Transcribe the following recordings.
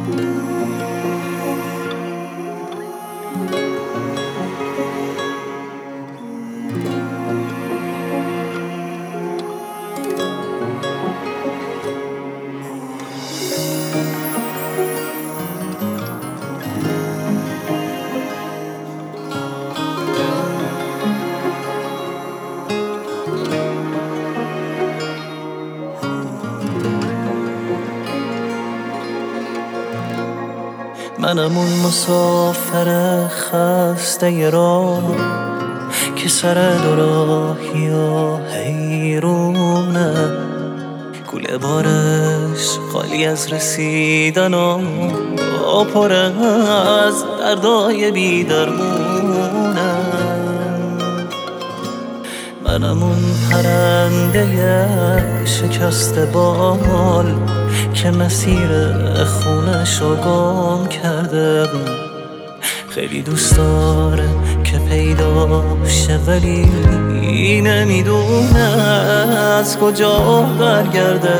منم اون مسافر خسته راه که سر دو راهی و حیرونه، کوله بارش خالی از رسیدن و پر از دردای بی‌درمونه. منم اون پرنده شکست بال که مسیر خونشو گم کرده، خیلی دوست داره که پیدا شه ولی نمیدونه از کجا برگرده.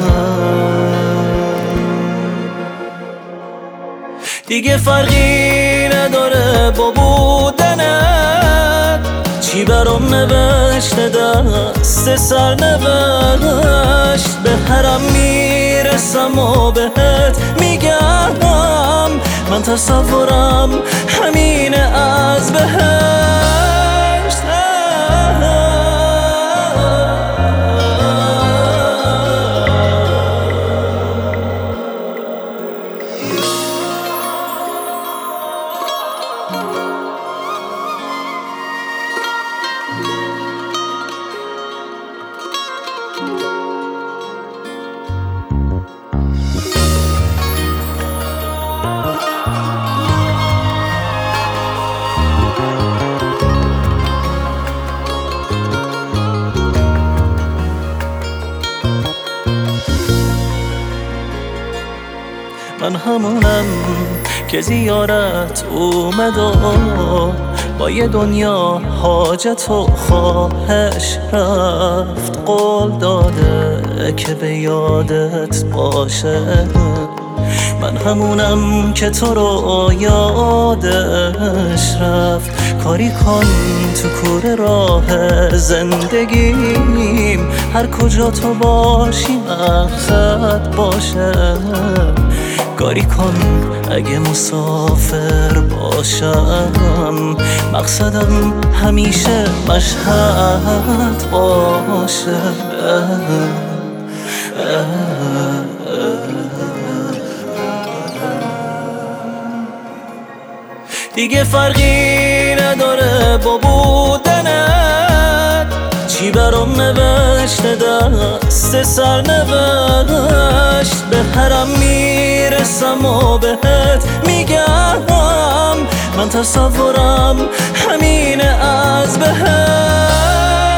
دیگه فرقی نداره با بودنت، چی برام نوشته دست سرنوشت. به هرم میرسم و بهت میگم من تصورم همینه از بهشت. من همونم که زیارت اومد و با یه دنیا حاجت و خواهش رفت، قول داده که به یادت باشه. من همونم که تو رو یادش رفت، کاری کن تو کوره راه زندگیم، هر کجا تو باشی مقصد باشه. کاری کن اگه مسافر باشم، مقصدم همیشه مشهد باشه. دیگه فرقی نداره با بودنت، چی برام نوشته دست سرنوشت. به هرم میرسم و بهت میگم من تصورم همینه از بهت.